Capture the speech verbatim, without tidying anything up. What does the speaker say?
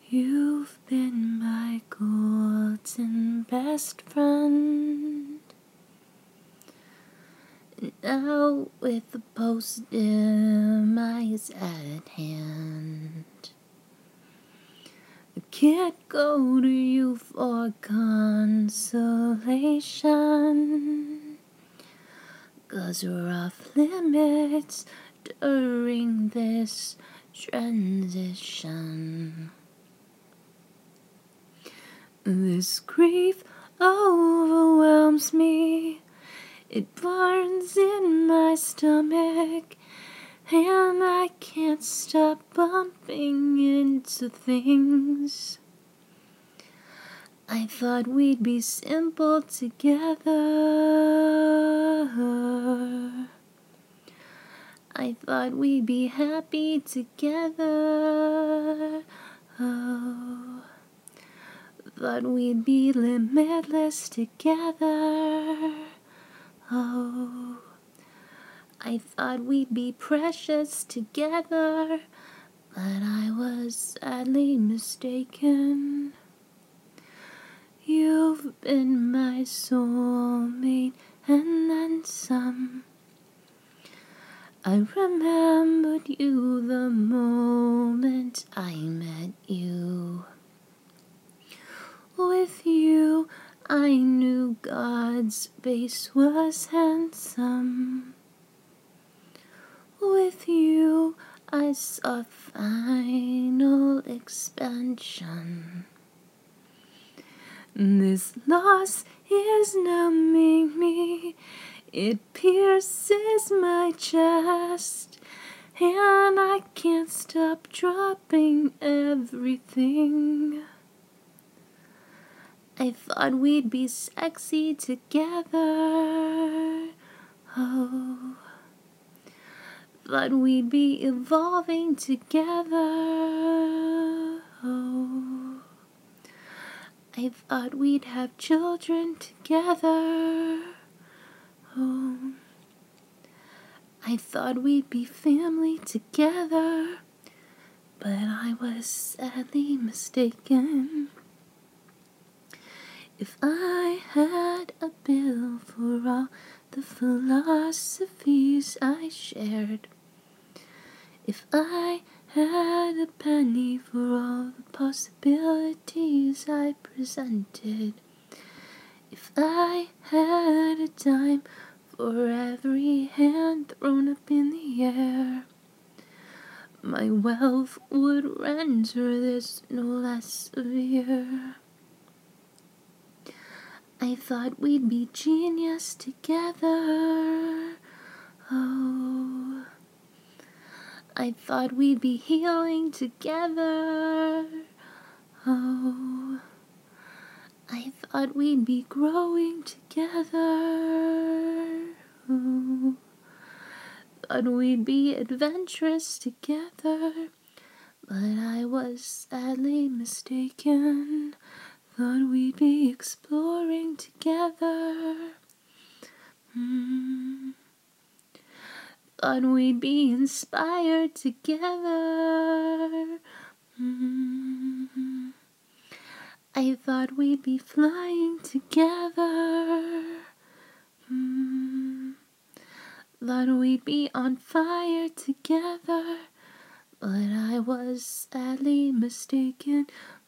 You've been my golden best friend. Now with the post-demise at hand, I can't go to you for consolation, 'cause we're off limits during this transition. This grief overwhelms me, it burns in my stomach, and I can't stop bumping into things. I thought we'd be simple together. I thought we'd be happy together. Oh, thought we'd be limitless together. Oh, I thought we'd be precious together, but I was sadly mistaken. You've been my soulmate and then some. I remembered you the moment I met you. With you, I knew God's face was handsome. With you, I saw final expansion. This loss is numbing me, it pierces my chest, and I can't stop dropping everything. I thought we'd be sexy together. Oh, thought we'd be evolving together. Oh, I thought we'd have children together. Oh, I thought we'd be family together, but I was sadly mistaken. If I had a bill for all the philosophies I shared, if I had a penny for all the possibilities I presented, if I had a dime for every hand thrown up in the air, my wealth would render this no less severe. I thought we'd be genius together. Oh, I thought we'd be healing together. Oh, I thought we'd be growing together. Oh, thought we'd be adventurous together, but I was sadly mistaken. Thought we'd be exploring together. Mm. Thought we'd be inspired together. Mm. I thought we'd be flying together. Mm. Thought we'd be on fire together, but I was sadly mistaken.